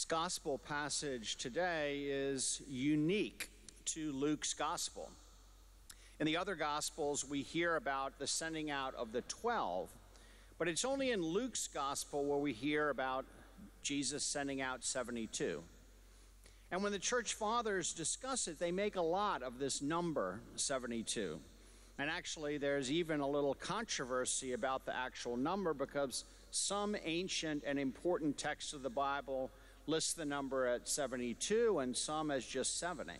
This gospel passage today is unique to Luke's gospel. In the other gospels, we hear about the sending out of the 12, but it's only in Luke's gospel where we hear about Jesus sending out 72. And when the church fathers discuss it, they make a lot of this number 72. And actually, there's even a little controversy about the actual number because some ancient and important texts of the Bible list the number at 72 and some as just 70.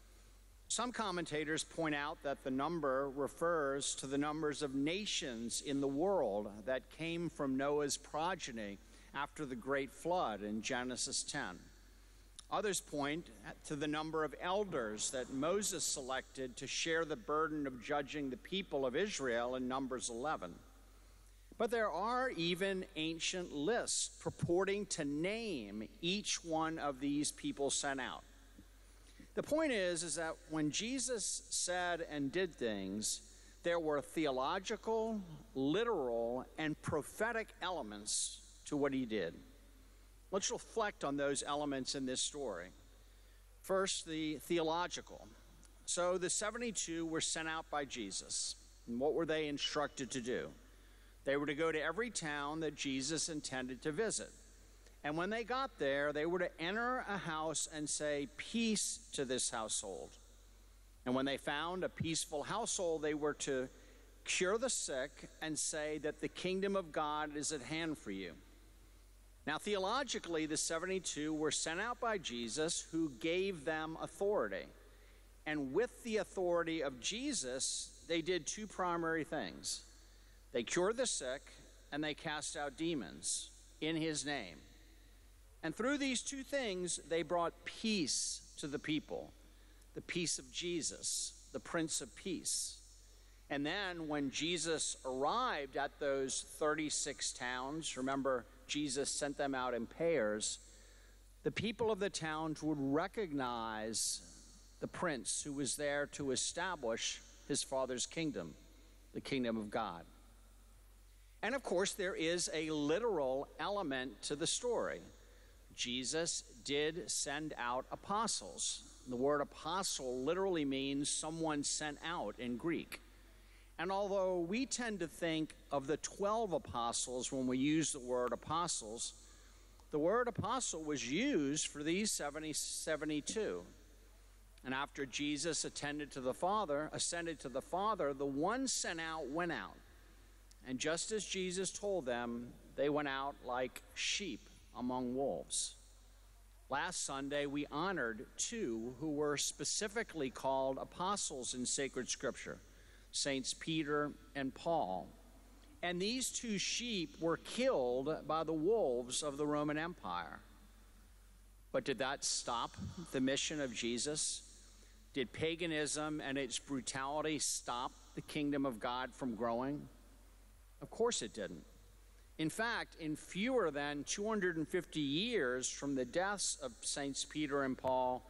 Some commentators point out that the number refers to the numbers of nations in the world that came from Noah's progeny after the great flood in Genesis 10. Others point to the number of elders that Moses selected to share the burden of judging the people of Israel in Numbers 11. But there are even ancient lists purporting to name each one of these people sent out. The point is that when Jesus said and did things, there were theological, literal, and prophetic elements to what he did. Let's reflect on those elements in this story. First, the theological. So the 72 were sent out by Jesus. And what were they instructed to do? They were to go to every town that Jesus intended to visit. And when they got there, they were to enter a house and say, "Peace to this household." And when they found a peaceful household, they were to cure the sick and say that the kingdom of God is at hand for you. Now, theologically, the 72 were sent out by Jesus, who gave them authority. And with the authority of Jesus, they did two primary things. They cured the sick and they cast out demons in his name. And through these two things, they brought peace to the people, the peace of Jesus, the Prince of Peace. And then when Jesus arrived at those 36 towns, remember, Jesus sent them out in pairs, the people of the towns would recognize the prince who was there to establish his Father's kingdom, the kingdom of God. And of course, there is a literal element to the story. Jesus did send out apostles. The word apostle literally means someone sent out in Greek. And although we tend to think of the 12 apostles when we use the word apostles, the word apostle was used for these 72. And after Jesus ascended to the Father, the ones sent out went out. And just as Jesus told them, they went out like sheep among wolves. Last Sunday, we honored two who were specifically called apostles in sacred scripture, Saints Peter and Paul. And these two sheep were killed by the wolves of the Roman Empire. But did that stop the mission of Jesus? Did paganism and its brutality stop the kingdom of God from growing? Of course it didn't. In fact, in fewer than 250 years from the deaths of Saints Peter and Paul,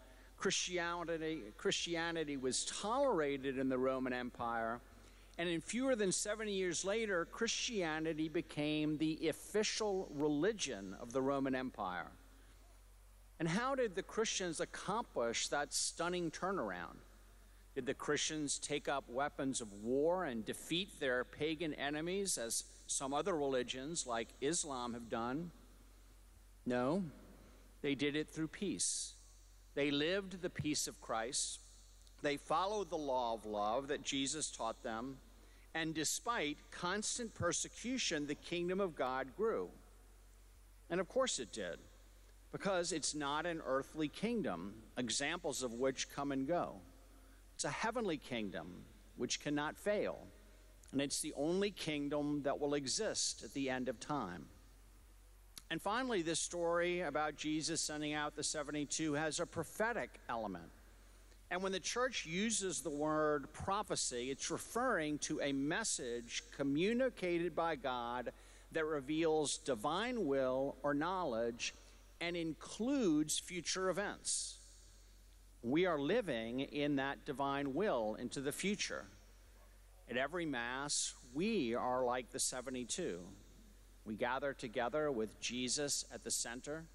Christianity was tolerated in the Roman Empire, and in fewer than 70 years later, Christianity became the official religion of the Roman Empire. And how did the Christians accomplish that stunning turnaround? Did the Christians take up weapons of war and defeat their pagan enemies, as some other religions like Islam have done? No, they did it through peace. They lived the peace of Christ. They followed the law of love that Jesus taught them. And despite constant persecution, the kingdom of God grew. And of course it did, because it's not an earthly kingdom, examples of which come and go. It's a heavenly kingdom which cannot fail. And it's the only kingdom that will exist at the end of time. And finally, this story about Jesus sending out the 72 has a prophetic element. And when the church uses the word prophecy, it's referring to a message communicated by God that reveals divine will or knowledge and includes future events. We are living in that divine will into the future. At every Mass, we are like the 72. We gather together with Jesus at the center.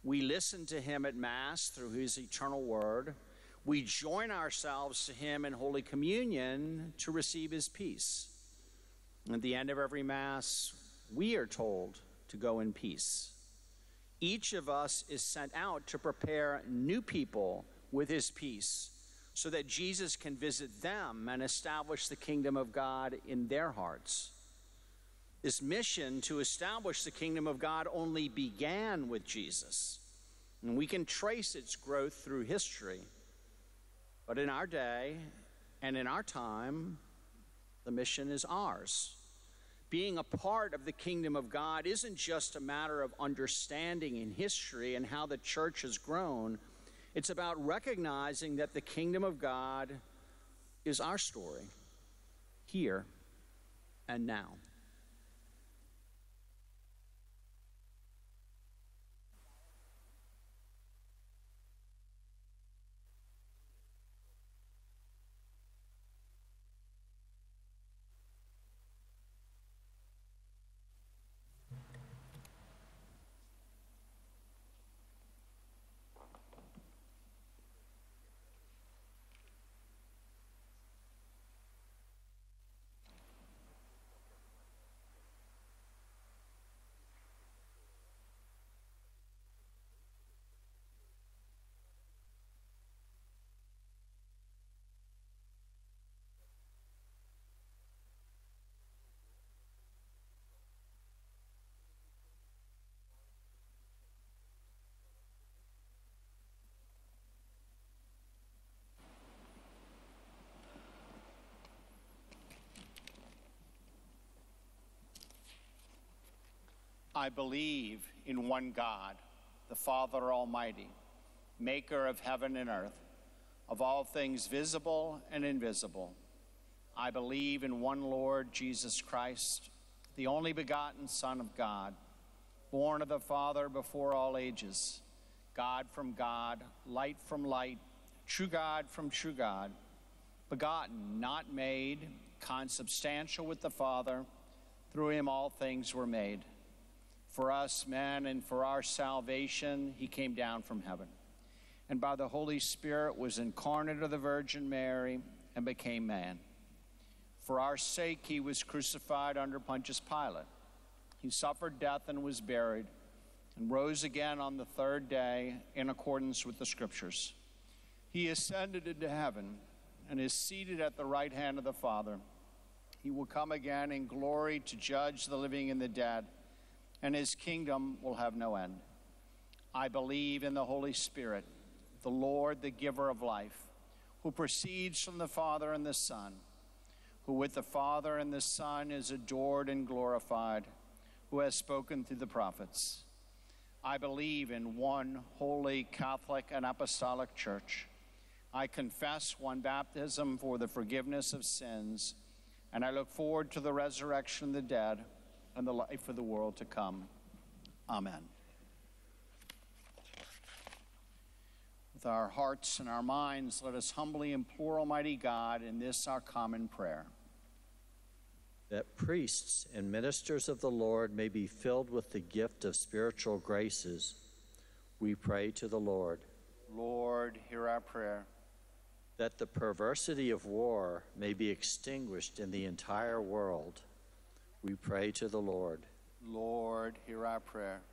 We listen to him at Mass through his eternal word. We join ourselves to him in Holy Communion to receive his peace. At the end of every Mass, we are told to go in peace. Each of us is sent out to prepare new people with his peace so that Jesus can visit them and establish the kingdom of God in their hearts. This mission to establish the kingdom of God only began with Jesus, and we can trace its growth through history. But in our day and in our time, the mission is ours. Being a part of the kingdom of God isn't just a matter of understanding in history and how the church has grown. It's about recognizing that the kingdom of God is our story, here and now. I believe in one God, the Father Almighty, maker of heaven and earth, of all things visible and invisible. I believe in one Lord Jesus Christ, the only begotten Son of God, born of the Father before all ages, God from God, light from light, true God from true God, begotten, not made, consubstantial with the Father. Through him all things were made. For us men and for our salvation, he came down from heaven, and by the Holy Spirit was incarnate of the Virgin Mary and became man. For our sake, he was crucified under Pontius Pilate. He suffered death and was buried, and rose again on the third day in accordance with the Scriptures. He ascended into heaven and is seated at the right hand of the Father. He will come again in glory to judge the living and the dead, and his kingdom will have no end. I believe in the Holy Spirit, the Lord, the giver of life, who proceeds from the Father and the Son, who with the Father and the Son is adored and glorified, who has spoken through the prophets. I believe in one holy, Catholic, and Apostolic Church. I confess one baptism for the forgiveness of sins, and I look forward to the resurrection of the dead and the life of the world to come. Amen. With our hearts and our minds, let us humbly implore Almighty God in this our common prayer. That priests and ministers of the Lord may be filled with the gift of spiritual graces, we pray to the Lord. Lord, hear our prayer. That the perversity of war may be extinguished in the entire world, we pray to the Lord. Lord, hear our prayer.